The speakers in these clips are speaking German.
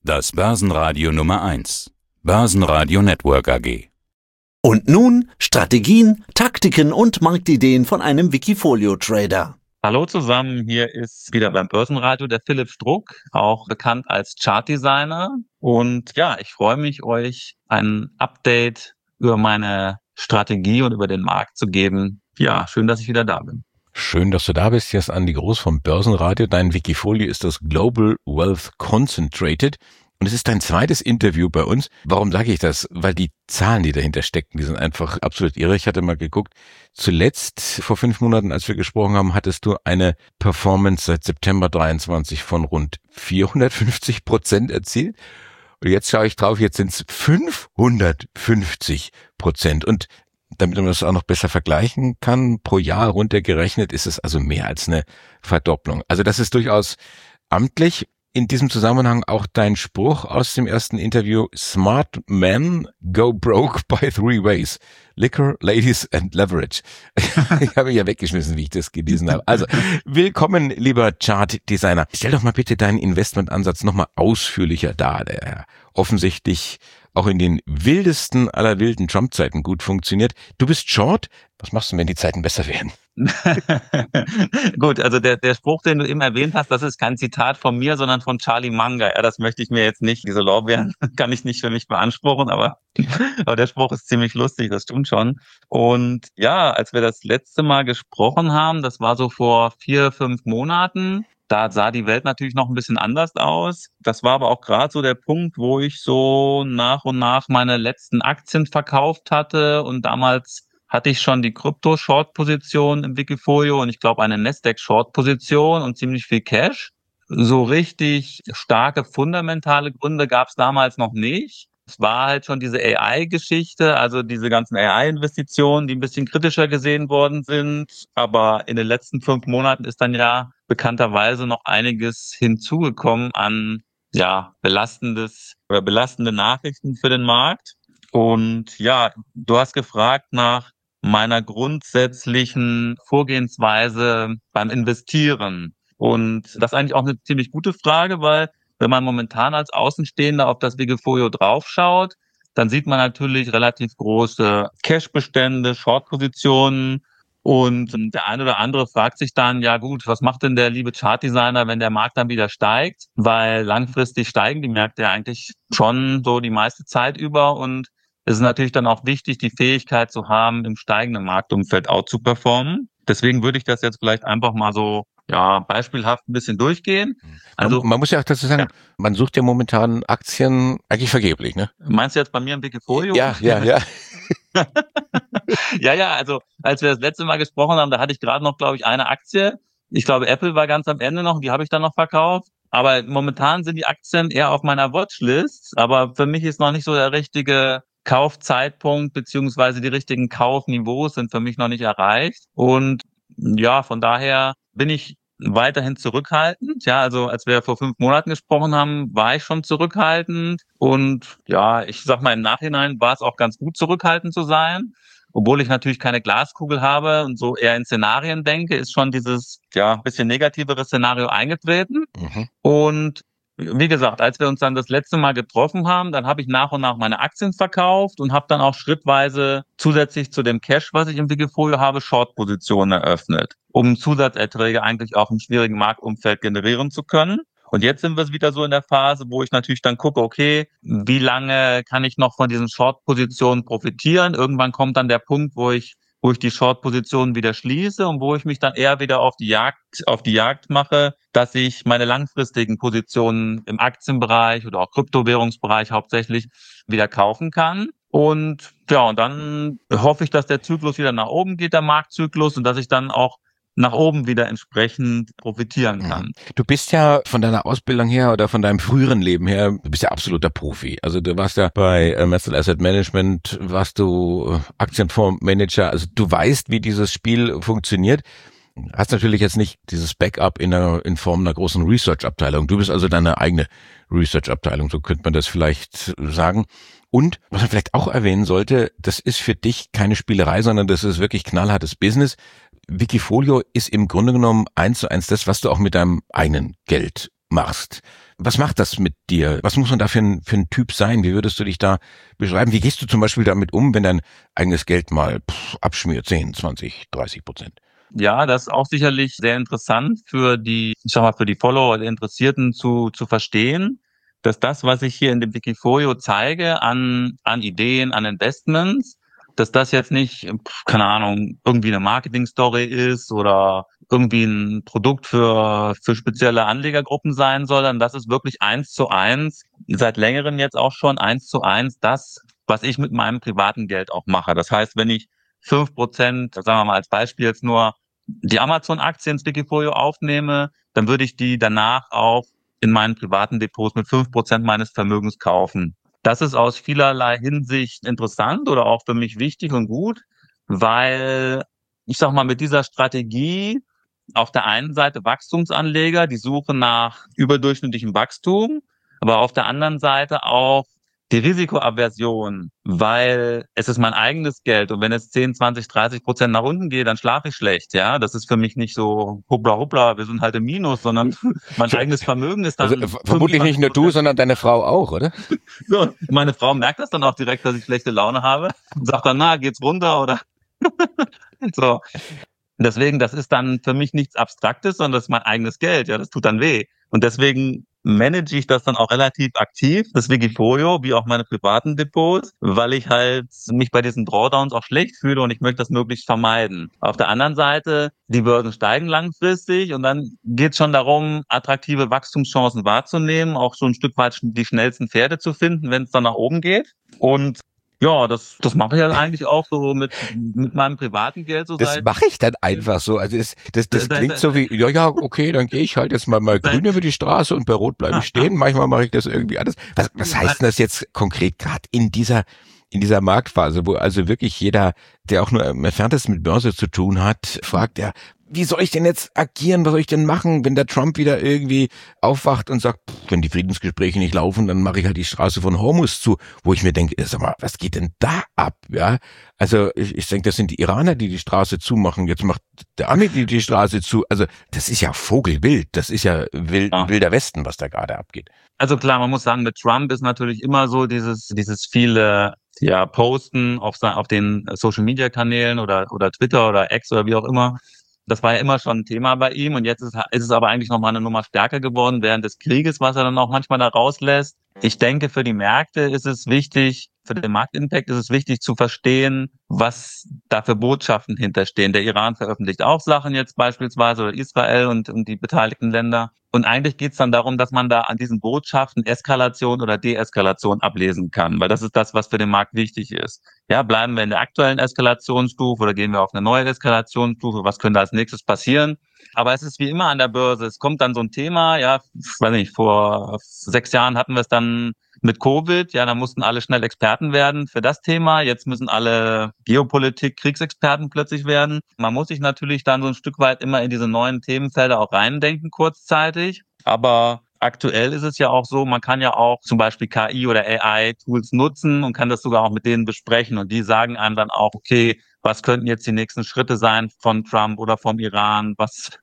Das Börsenradio Nummer 1. Börsenradio Network AG. Und nun Strategien, Taktiken und Marktideen von einem Wikifolio-Trader. Hallo zusammen, hier ist wieder beim Börsenradio der Philipp Struck, auch bekannt als Chartdesigner. Und ja, ich freue mich, euch ein Update über meine Strategie und über den Markt zu geben. Ja, schön, dass ich wieder da bin. Schön, dass du da bist. Hier ist Andi Groß vom Börsenradio. Dein Wikifolio ist das Global Wealth Concentrated. Und es ist dein zweites Interview bei uns. Warum sage ich das? Weil die Zahlen, die dahinter stecken, die sind einfach absolut irre. Ich hatte mal geguckt, zuletzt vor 5 Monaten, als wir gesprochen haben, hattest du eine Performance seit September 23 von rund 450% erzielt. Und jetzt schaue ich drauf, jetzt sind es 550%. Und damit man das auch noch besser vergleichen kann, pro Jahr runtergerechnet, ist es also mehr als eine Verdopplung. Also das ist durchaus amtlich. In diesem Zusammenhang auch dein Spruch aus dem ersten Interview: Smart men go broke by 3 ways. Liquor, Ladies and Leverage. Ich habe mich ja weggeschmissen, wie ich das gelesen habe. Also, willkommen, lieber Chartdesigner. Stell doch mal bitte deinen Investmentansatz nochmal ausführlicher dar, der offensichtlich auch in den wildesten aller wilden Trump-Zeiten gut funktioniert. Du bist Short. Was machst du, wenn die Zeiten besser werden? Gut, also der Spruch, den du eben erwähnt hast, das ist kein Zitat von mir, sondern von Charlie Munger. Ja, das möchte ich mir jetzt nicht, diese Lorbeeren kann ich nicht für mich beanspruchen, aber der Spruch ist ziemlich lustig, das stimmt schon. Und ja, als wir das letzte Mal gesprochen haben, das war so vor 4-5 Monaten, da sah die Welt natürlich noch ein bisschen anders aus. Das war aber auch gerade so der Punkt, wo ich so nach und nach meine letzten Aktien verkauft hatte. Und damals hatte ich schon die Krypto-Short-Position im Wikifolio und ich glaube eine Nasdaq-Short-Position und ziemlich viel Cash. So richtig starke fundamentale Gründe gab es damals noch nicht. Es war halt schon diese AI-Geschichte, also diese ganzen AI-Investitionen, die ein bisschen kritischer gesehen worden sind. Aber in den letzten 5 Monaten ist dann ja bekannterweise noch einiges hinzugekommen an belastende Nachrichten für den Markt. Und ja, du hast gefragt nach meiner grundsätzlichen Vorgehensweise beim Investieren. Und das ist eigentlich auch eine ziemlich gute Frage, weil wenn man momentan als Außenstehender auf das Wikifolio draufschaut, dann sieht man natürlich relativ große Cash-Bestände, Short-Positionen. Und der eine oder andere fragt sich dann, ja gut, was macht denn der liebe Chartdesigner, wenn der Markt dann wieder steigt? Weil langfristig steigen die Märkte ja eigentlich schon so die meiste Zeit über. Und es ist natürlich dann auch wichtig, die Fähigkeit zu haben, im steigenden Marktumfeld auch zu performen. Deswegen würde ich das jetzt vielleicht einfach mal so beispielhaft ein bisschen durchgehen. Also man muss ja auch dazu sagen, man sucht ja momentan Aktien eigentlich vergeblich, ne? Meinst du jetzt bei mir im Wikifolio? Ja. Ja, also als wir das letzte Mal gesprochen haben, da hatte ich gerade noch, glaube ich, eine Aktie. Ich glaube, Apple war ganz am Ende noch, die habe ich dann noch verkauft. Aber momentan sind die Aktien eher auf meiner Watchlist. Aber für mich ist noch nicht so der richtige Kaufzeitpunkt beziehungsweise die richtigen Kaufniveaus sind für mich noch nicht erreicht. Und ja, von daher bin ich weiterhin zurückhaltend. Ja, also als wir vor 5 Monaten gesprochen haben, war ich schon zurückhaltend. Und ja, ich sag mal, im Nachhinein war es auch ganz gut, zurückhaltend zu sein. Obwohl ich natürlich keine Glaskugel habe und so eher in Szenarien denke, ist schon dieses bisschen negativere Szenario eingetreten. Und wie gesagt, als wir uns dann das letzte Mal getroffen haben, dann habe ich nach und nach meine Aktien verkauft und habe dann auch schrittweise zusätzlich zu dem Cash, was ich im Wikifolio habe, Short-Positionen eröffnet, um Zusatzerträge eigentlich auch im schwierigen Marktumfeld generieren zu können. Und jetzt sind wir wieder so in der Phase, wo ich natürlich dann gucke, okay, wie lange kann ich noch von diesen Short-Positionen profitieren? Irgendwann kommt dann der Punkt, wo ich die Short-Positionen wieder schließe und wo ich mich dann eher wieder auf die Jagd mache, dass ich meine langfristigen Positionen im Aktienbereich oder auch Kryptowährungsbereich hauptsächlich wieder kaufen kann. Und dann hoffe ich, dass der Zyklus wieder nach oben geht, der Marktzyklus, und dass ich dann auch nach oben wieder entsprechend profitieren kann. Du bist ja von deiner Ausbildung her oder von deinem früheren Leben her, du bist ja absoluter Profi. Also du warst ja bei Metzler Asset Management, warst du Aktienfondsmanager, also du weißt, wie dieses Spiel funktioniert. Hast natürlich jetzt nicht dieses Backup in Form einer großen Research-Abteilung. Du bist also deine eigene Research-Abteilung, so könnte man das vielleicht sagen. Und was man vielleicht auch erwähnen sollte, das ist für dich keine Spielerei, sondern das ist wirklich knallhartes Business. Wikifolio ist im Grunde genommen 1:1 das, was du auch mit deinem eigenen Geld machst. Was macht das mit dir? Was muss man da für ein Typ sein? Wie würdest du dich da beschreiben? Wie gehst du zum Beispiel damit um, wenn dein eigenes Geld mal abschmiert, 10, 20, 30%? Ja, das ist auch sicherlich sehr interessant für die, ich sag mal, für die Follower, die Interessierten zu verstehen, dass das, was ich hier in dem Wikifolio zeige an Ideen, an Investments, dass das jetzt nicht, keine Ahnung, irgendwie eine Marketing-Story ist oder irgendwie ein Produkt für spezielle Anlegergruppen sein soll, sondern das ist wirklich 1:1, seit längerem jetzt auch schon 1:1 das, was ich mit meinem privaten Geld auch mache. Das heißt, wenn ich 5%, sagen wir mal als Beispiel jetzt nur die Amazon-Aktien ins Wikifolio aufnehme, dann würde ich die danach auch in meinen privaten Depots mit 5% meines Vermögens kaufen. Das ist aus vielerlei Hinsicht interessant oder auch für mich wichtig und gut, weil ich sag mal, mit dieser Strategie auf der einen Seite Wachstumsanleger, die Suche nach überdurchschnittlichem Wachstum, aber auf der anderen Seite auch die Risikoaversion, weil es ist mein eigenes Geld und wenn es 10, 20, 30% nach unten geht, dann schlafe ich schlecht, ja. Das ist für mich nicht so hoppla hoppla, wir sind halt im Minus, sondern mein eigenes Vermögen ist dann... Also vermutlich nicht nur du, sondern deine Frau auch, oder? So, meine Frau merkt das dann auch direkt, dass ich schlechte Laune habe und sagt dann, na, geht's runter oder... So. Deswegen, das ist dann für mich nichts Abstraktes, sondern das ist mein eigenes Geld, ja, das tut dann weh. Und deswegen manage ich das dann auch relativ aktiv, das Wikifolio, wie auch meine privaten Depots, weil ich halt mich bei diesen Drawdowns auch schlecht fühle und ich möchte das möglichst vermeiden. Auf der anderen Seite, die Börsen steigen langfristig und dann geht es schon darum, attraktive Wachstumschancen wahrzunehmen, auch so ein Stück weit die schnellsten Pferde zu finden, wenn es dann nach oben geht. Und ja, das mache ich halt eigentlich auch so mit meinem privaten Geld so Das seit... mache ich dann einfach so. Also das klingt so wie, ja, okay, dann gehe ich halt jetzt mal grün über die Straße und bei Rot bleibe ich stehen. Manchmal mache ich das irgendwie anders. Was heißt denn das jetzt konkret gerade in dieser Marktphase, wo also wirklich jeder, der auch nur im Entferntesten mit Börse zu tun hat, fragt, ja, wie soll ich denn jetzt agieren? Was soll ich denn machen, wenn der Trump wieder irgendwie aufwacht und sagt, wenn die Friedensgespräche nicht laufen, dann mache ich halt die Straße von Hormuz zu, wo ich mir denke, sag mal, was geht denn da ab? Ja, also ich denke, das sind die Iraner, die Straße zumachen. Jetzt macht der Ami die Straße zu. Also das ist ja vogelwild. Das ist ja wilder Westen, was da gerade abgeht. Also klar, man muss sagen, mit Trump ist natürlich immer so dieses viele Posten auf den Social Media Kanälen oder Twitter oder X oder wie auch immer. Das war ja immer schon ein Thema bei ihm und jetzt ist es aber eigentlich nochmal eine Nummer stärker geworden während des Krieges, was er dann auch manchmal da rauslässt. Ich denke, für die Märkte ist es wichtig, für den Marktimpact ist es wichtig zu verstehen, was da für Botschaften hinterstehen. Der Iran veröffentlicht auch Sachen jetzt beispielsweise oder Israel und die beteiligten Länder. Und eigentlich geht es dann darum, dass man da an diesen Botschaften Eskalation oder Deeskalation ablesen kann, weil das ist das, was für den Markt wichtig ist. Ja, bleiben wir in der aktuellen Eskalationsstufe oder gehen wir auf eine neue Eskalationsstufe? Was könnte als nächstes passieren? Aber es ist wie immer an der Börse. Es kommt dann so ein Thema, ja, ich weiß nicht, vor 6 Jahren hatten wir es dann mit Covid, ja, da mussten alle schnell Experten werden für das Thema. Jetzt müssen alle Geopolitik, Kriegsexperten plötzlich werden. Man muss sich natürlich dann so ein Stück weit immer in diese neuen Themenfelder auch reindenken, kurzzeitig. Aber aktuell ist es ja auch so, man kann ja auch zum Beispiel KI oder AI-Tools nutzen und kann das sogar auch mit denen besprechen. Und die sagen einem dann auch, okay, was könnten jetzt die nächsten Schritte sein von Trump oder vom Iran?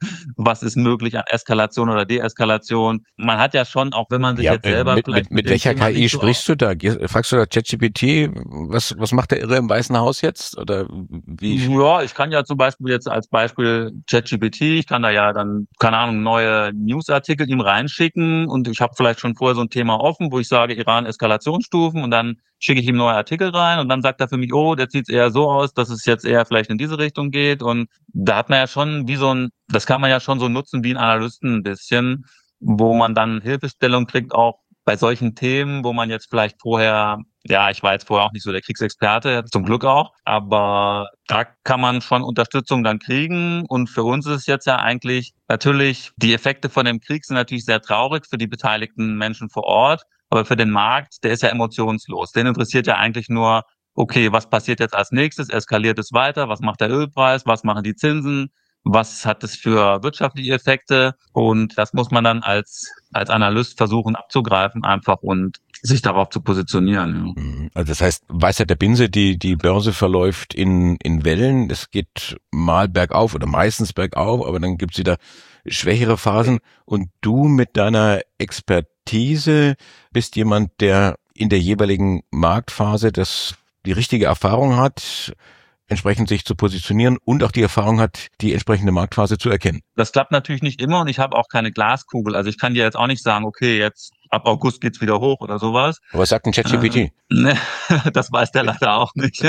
Was ist möglich an Eskalation oder Deeskalation? Man hat ja schon, auch wenn man sich jetzt selber mit welcher KI sprichst du da? Fragst du da ChatGPT, was macht der Irre im Weißen Haus jetzt? Oder wie? Ja, ich kann ja zum Beispiel jetzt als Beispiel ChatGPT, ich kann da ja dann, keine Ahnung, neue Newsartikel ihm reinschicken und ich habe vielleicht schon vorher so ein Thema offen, wo ich sage, Iran Eskalationsstufen und dann schicke ich ihm neue Artikel rein und dann sagt er für mich, oh, der sieht eher so aus, dass es jetzt eher vielleicht in diese Richtung geht. Und da hat man ja schon das kann man ja schon so nutzen wie ein Analysten ein bisschen, wo man dann Hilfestellung kriegt, auch bei solchen Themen, wo man jetzt vielleicht vorher, ja, ich war jetzt vorher auch nicht so der Kriegsexperte, zum Glück auch, aber da kann man schon Unterstützung dann kriegen. Und für uns ist es jetzt ja eigentlich natürlich, die Effekte von dem Krieg sind natürlich sehr traurig für die beteiligten Menschen vor Ort. Aber für den Markt, der ist ja emotionslos. Den interessiert ja eigentlich nur, okay, was passiert jetzt als nächstes? Eskaliert es weiter? Was macht der Ölpreis? Was machen die Zinsen? Was hat es für wirtschaftliche Effekte? Und das muss man dann als Analyst versuchen abzugreifen einfach. Und sich darauf zu positionieren. Ja. Also das heißt, Weisheit der Binse, die Börse verläuft in Wellen. Es geht mal bergauf oder meistens bergauf, aber dann gibt's wieder schwächere Phasen. Und du mit deiner Expertise bist jemand, der in der jeweiligen Marktphase die richtige Erfahrung hat, entsprechend sich zu positionieren und auch die Erfahrung hat, die entsprechende Marktphase zu erkennen. Das klappt natürlich nicht immer und ich habe auch keine Glaskugel. Also ich kann dir jetzt auch nicht sagen, okay, jetzt ab August geht's wieder hoch oder sowas. Aber was sagt ein ChatGPT? Ne, das weiß der leider auch nicht.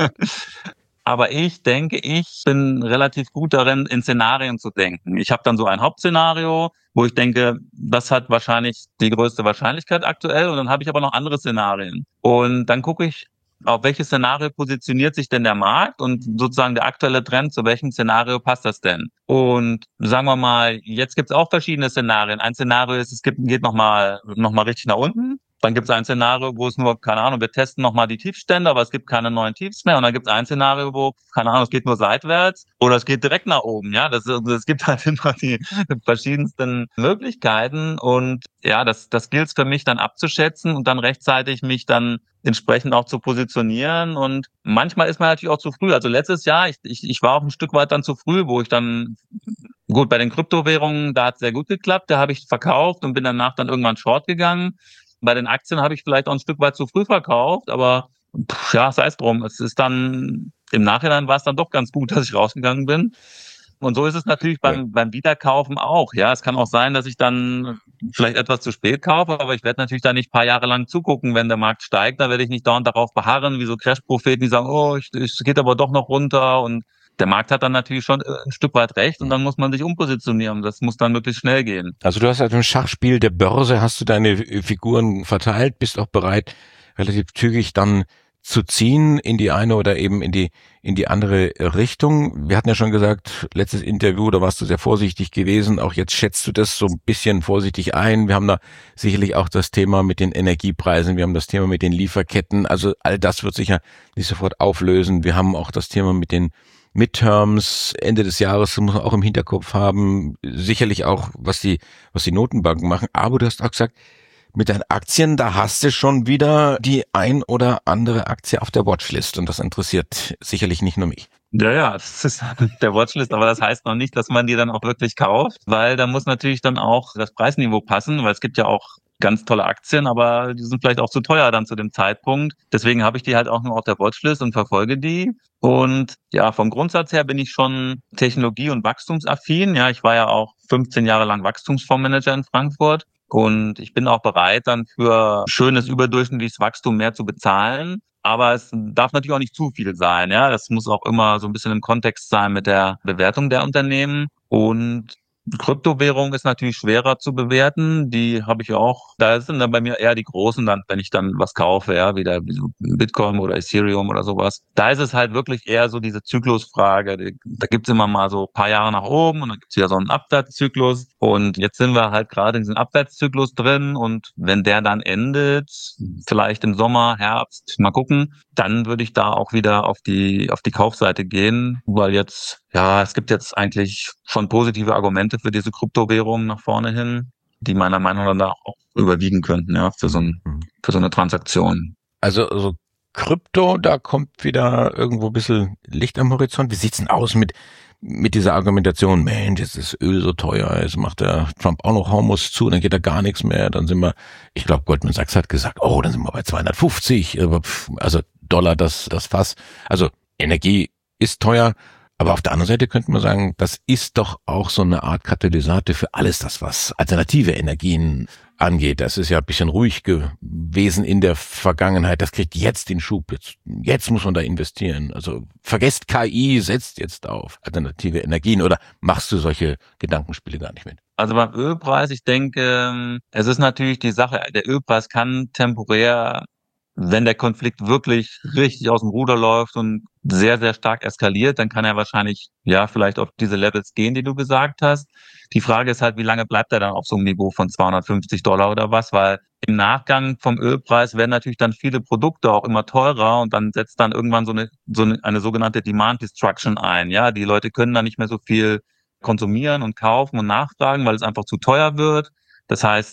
Aber ich denke, ich bin relativ gut darin, in Szenarien zu denken. Ich habe dann so ein Hauptszenario, wo ich denke, das hat wahrscheinlich die größte Wahrscheinlichkeit aktuell. Und dann habe ich aber noch andere Szenarien. Und dann gucke ich, auf welches Szenario positioniert sich denn der Markt und sozusagen der aktuelle Trend, zu welchem Szenario passt das denn? Und sagen wir mal, jetzt gibt es auch verschiedene Szenarien. Ein Szenario ist, geht noch mal richtig nach unten. Dann gibt es ein Szenario, wo es nur, keine Ahnung, wir testen nochmal die Tiefstände, aber es gibt keine neuen Tiefs mehr. Und dann gibt es ein Szenario, wo, keine Ahnung, es geht nur seitwärts oder es geht direkt nach oben. Ja, es gibt halt immer die verschiedensten Möglichkeiten. Und ja, das gilt für mich dann abzuschätzen und dann rechtzeitig mich dann entsprechend auch zu positionieren. Und manchmal ist man natürlich auch zu früh. Also letztes Jahr, ich war auch ein Stück weit dann zu früh, wo ich dann, gut, bei den Kryptowährungen, da hat es sehr gut geklappt. Da habe ich verkauft und bin danach dann irgendwann short gegangen. Bei den Aktien habe ich vielleicht auch ein Stück weit zu früh verkauft, aber ja, sei es drum. Es ist dann, im Nachhinein war es dann doch ganz gut, dass ich rausgegangen bin. Und so ist es natürlich beim Wiederkaufen auch. Ja, es kann auch sein, dass ich dann vielleicht etwas zu spät kaufe, aber ich werde natürlich da nicht ein paar Jahre lang zugucken, wenn der Markt steigt. Da werde ich nicht dauernd darauf beharren, wie so Crash-Propheten, die sagen, oh, es geht aber doch noch runter. Und der Markt hat dann natürlich schon ein Stück weit recht und dann muss man sich umpositionieren. Das muss dann möglichst schnell gehen. Also du hast halt im Schachspiel der Börse, hast du deine Figuren verteilt, bist auch bereit, relativ zügig dann zu ziehen in die eine oder eben in die andere Richtung. Wir hatten ja schon gesagt, letztes Interview, da warst du sehr vorsichtig gewesen. Auch jetzt schätzt du das so ein bisschen vorsichtig ein. Wir haben da sicherlich auch das Thema mit den Energiepreisen. Wir haben das Thema mit den Lieferketten. Also all das wird sich ja nicht sofort auflösen. Wir haben auch das Thema mit den Midterms Ende des Jahres, muss man auch im Hinterkopf haben. Sicherlich auch, was die Notenbanken machen. Aber du hast auch gesagt, mit deinen Aktien, da hast du schon wieder die ein oder andere Aktie auf der Watchlist. Und das interessiert sicherlich nicht nur mich. Ja, das ist der Watchlist, aber das heißt noch nicht, dass man die dann auch wirklich kauft, weil da muss natürlich dann auch das Preisniveau passen, weil es gibt ja auch ganz tolle Aktien, aber die sind vielleicht auch zu teuer dann zu dem Zeitpunkt. Deswegen habe ich die halt auch nur auf der Watchlist und verfolge die. Und ja, vom Grundsatz her bin ich schon technologie- und wachstumsaffin. Ja, ich war ja auch 15 Jahre lang Wachstumsfondsmanager in Frankfurt. Und ich bin auch bereit, dann für schönes überdurchschnittliches Wachstum mehr zu bezahlen. Aber es darf natürlich auch nicht zu viel sein. Ja, das muss auch immer so ein bisschen im Kontext sein mit der Bewertung der Unternehmen. Und Kryptowährung ist natürlich schwerer zu bewerten. Die habe ich auch. Da sind dann bei mir eher die großen, dann, wenn ich dann was kaufe, ja, wie so Bitcoin oder Ethereum oder sowas. Da ist es halt wirklich eher so diese Zyklusfrage. Da gibt's immer mal so ein paar Jahre nach oben und dann gibt's wieder so einen Abwärtszyklus. Und jetzt sind wir halt gerade in diesem Abwärtszyklus drin. Und wenn der dann endet, vielleicht im Sommer, Herbst, mal gucken, dann würde ich da auch wieder auf die Kaufseite gehen, weil jetzt, ja, es gibt jetzt eigentlich schon positive Argumente für diese Kryptowährungen nach vorne hin, die meiner Meinung nach auch überwiegen könnten, ja, für so eine Transaktion. Also Krypto, da kommt wieder irgendwo ein bisschen Licht am Horizont. Wie sieht's denn aus mit dieser Argumentation, Mensch, jetzt ist Öl so teuer, jetzt macht der Trump auch noch Hormuz zu, dann geht da gar nichts mehr, dann sind wir, ich glaube Goldman Sachs hat gesagt, oh, dann sind wir bei 250, also Dollar das Fass. Also Energie ist teuer, aber auf der anderen Seite könnte man sagen, das ist doch auch so eine Art Katalysator für alles das, was alternative Energien angeht. Das ist ja ein bisschen ruhig gewesen in der Vergangenheit. Das kriegt jetzt den Schub. Jetzt muss man da investieren. Also vergesst KI, setzt jetzt auf alternative Energien oder machst du solche Gedankenspiele gar nicht mit? Also beim Ölpreis, ich denke, es ist natürlich die Sache, der Ölpreis kann temporär, wenn der Konflikt wirklich richtig aus dem Ruder läuft und sehr, sehr stark eskaliert, dann kann er wahrscheinlich, ja, vielleicht auf diese Levels gehen, die du gesagt hast. Die Frage ist halt, wie lange bleibt er dann auf so einem Niveau von $250 oder was? Weil im Nachgang vom Ölpreis werden natürlich dann viele Produkte auch immer teurer und dann setzt dann irgendwann eine sogenannte Demand Destruction ein. Ja, die Leute können dann nicht mehr so viel konsumieren und kaufen und nachfragen, weil es einfach zu teuer wird. Das heißt,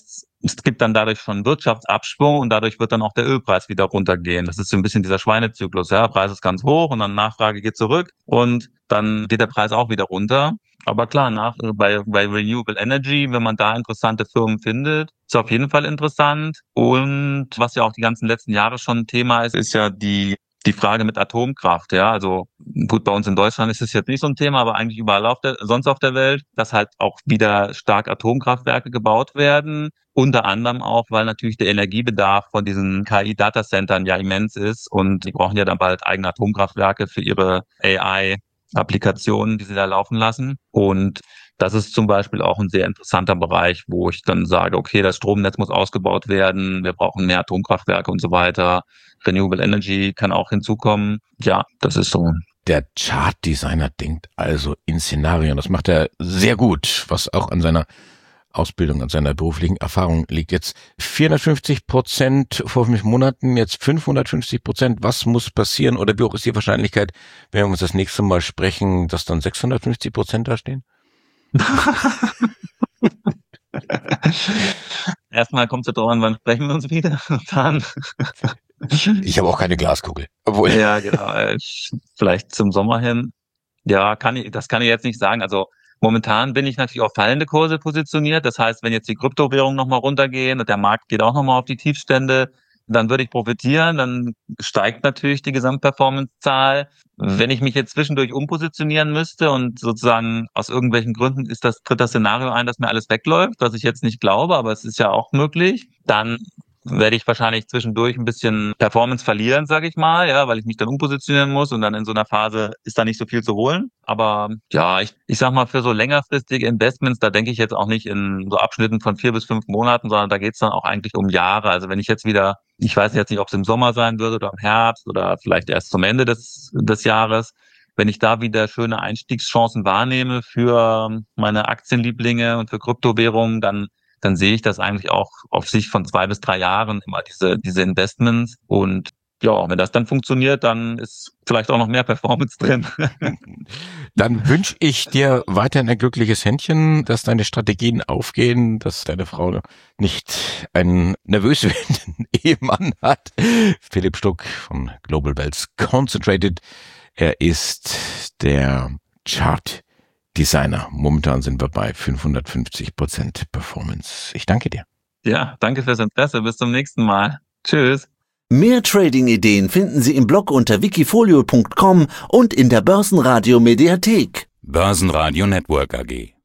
es gibt dann dadurch schon Wirtschaftsabschwung und dadurch wird dann auch der Ölpreis wieder runtergehen. Das ist so ein bisschen dieser Schweinezyklus. Ja, Preis ist ganz hoch und dann Nachfrage geht zurück und dann geht der Preis auch wieder runter. Aber klar, bei Renewable Energy, wenn man da interessante Firmen findet, ist auf jeden Fall interessant. Und was ja auch die ganzen letzten Jahre schon ein Thema ist, ist ja die Frage mit Atomkraft. Ja, also gut, bei uns in Deutschland ist es jetzt nicht so ein Thema, aber eigentlich überall sonst auf der Welt, dass halt auch wieder stark Atomkraftwerke gebaut werden. Unter anderem auch, weil natürlich der Energiebedarf von diesen KI-Datacentern ja immens ist und die brauchen ja dann bald eigene Atomkraftwerke für ihre AI-Applikationen, die sie da laufen lassen. Und das ist zum Beispiel auch ein sehr interessanter Bereich, wo ich dann sage, okay, das Stromnetz muss ausgebaut werden, wir brauchen mehr Atomkraftwerke und so weiter. Renewable Energy kann auch hinzukommen. Ja, das ist so. Der Chartdesigner denkt also in Szenarien. Das macht er sehr gut, was auch an seiner Ausbildung, an seiner beruflichen Erfahrung liegt. Jetzt 450% vor 5 Monaten, jetzt 550%. Was muss passieren oder wie hoch ist die Wahrscheinlichkeit, wenn wir uns das nächste Mal sprechen, dass dann 650% da stehen? Erstmal kommt es darauf an, wann sprechen wir uns wieder. Und dann ich habe auch keine Glaskugel. Obwohl. Ja, genau. Vielleicht zum Sommer hin. Ja, das kann ich jetzt nicht sagen. Also momentan bin ich natürlich auf fallende Kurse positioniert. Das heißt, wenn jetzt die Kryptowährungen nochmal runtergehen und der Markt geht auch nochmal auf die Tiefstände, dann würde ich profitieren. Dann steigt natürlich die Gesamtperformance-Zahl. Wenn ich mich jetzt zwischendurch umpositionieren müsste und sozusagen aus irgendwelchen Gründen tritt das Szenario ein, dass mir alles wegläuft, was ich jetzt nicht glaube, aber es ist ja auch möglich, dann werde ich wahrscheinlich zwischendurch ein bisschen Performance verlieren, sage ich mal, ja, weil ich mich dann umpositionieren muss und dann in so einer Phase ist da nicht so viel zu holen. Aber ja, ich sag mal, für so längerfristige Investments, da denke ich jetzt auch nicht in so Abschnitten von 4 bis 5 Monaten, sondern da geht's dann auch eigentlich um Jahre. Also wenn ich jetzt wieder, ich weiß jetzt nicht, ob es im Sommer sein würde oder im Herbst oder vielleicht erst zum Ende des Jahres, wenn ich da wieder schöne Einstiegschancen wahrnehme für meine Aktienlieblinge und für Kryptowährungen, dann sehe ich das eigentlich auch auf Sicht von 2 bis 3 Jahren immer diese Investments. Und ja, wenn das dann funktioniert, dann ist vielleicht auch noch mehr Performance drin. Dann wünsche ich dir weiterhin ein glückliches Händchen, dass deine Strategien aufgehen, dass deine Frau nicht einen nervös werdenden Ehemann hat. Philipp Stuck von Global Wealth Concentrated. Er ist der Chart-Designer. Momentan sind wir bei 550% Performance. Ich danke dir. Ja, danke fürs Interesse. Bis zum nächsten Mal. Tschüss. Mehr Trading-Ideen finden Sie im Blog unter wikifolio.com und in der Börsenradio Mediathek. Börsenradio Network AG.